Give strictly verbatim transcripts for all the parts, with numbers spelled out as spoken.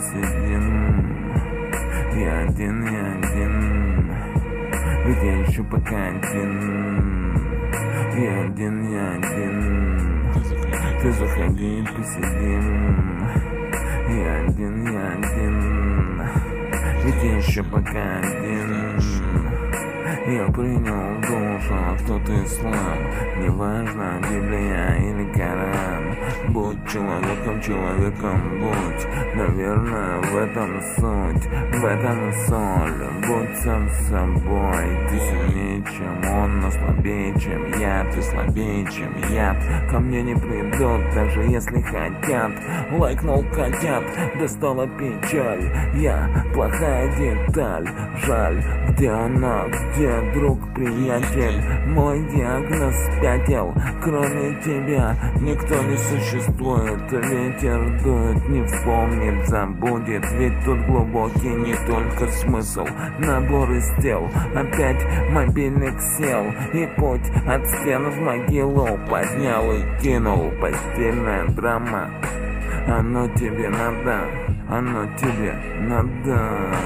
посидим. Я один, я один, ведь я еще пока один. Я один, я один, ты заходи, посидим. Я один, я один, ведь я еще пока один. Я принял душу, а кто-то ислам. Неважно, Библия или Коран. Будь человеком, человеком будь. Наверное, в этом суть, в этом соль. Будь сам собой. Ты сильнее, чем он, но слабее, чем я. Ты слабее, чем я. Ко мне не придут, даже если хотят. Лайкнул котят, достала печаль. Я плохая деталь, жаль. Где она, где друг, приятель? Мой диагноз спятил. Кроме тебя никто не существует. Ветер дует, не вспомнит, забудет. Ведь тут глубокий не только смысл. Набор из тел, опять мобильник сел. И путь от стен в могилу поднял и кинул. Постельная драма. Оно тебе надо, оно тебе надо.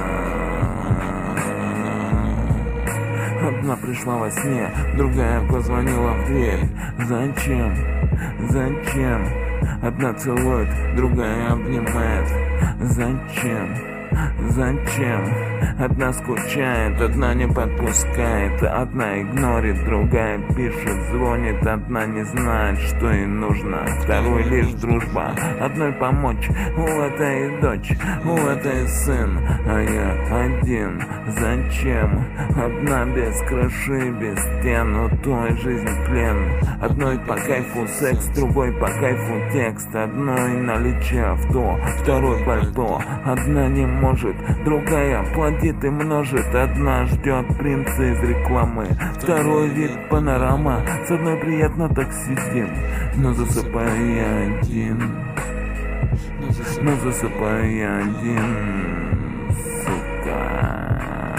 Одна пришла во сне, другая позвонила в дверь. Зачем? Зачем? Одна целует, другая обнимает. Зачем? Зачем? Одна скучает, одна не подпускает. Одна игнорит, другая пишет, звонит. Одна не знает, что ей нужно, второй лишь дружба. Одной помочь, у этой дочь, у этой сын. А я один, зачем? Одна без крыши, без стен, у той жизнь плен. Одной по кайфу секс, другой по кайфу текст. Одной наличие авто, второй пальто. Одна не может, другая плодит и множит. Одна ждет принца из рекламы, второй вид панорама. С одной приятно так сидим, но засыпаю я один. Но засыпаю я один, сука.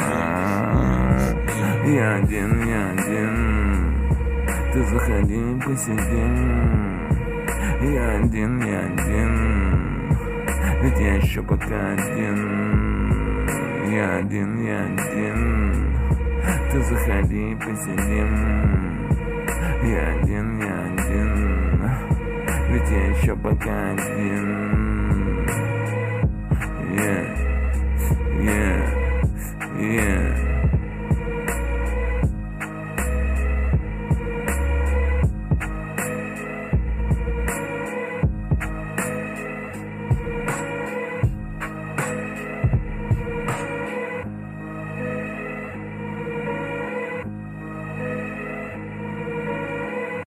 Я один, я один, ты заходи, посидим. Я один, я один, ведь я еще пока один. Я один, я один, ты заходи, посидим. Я один, я один, ведь я еще пока один.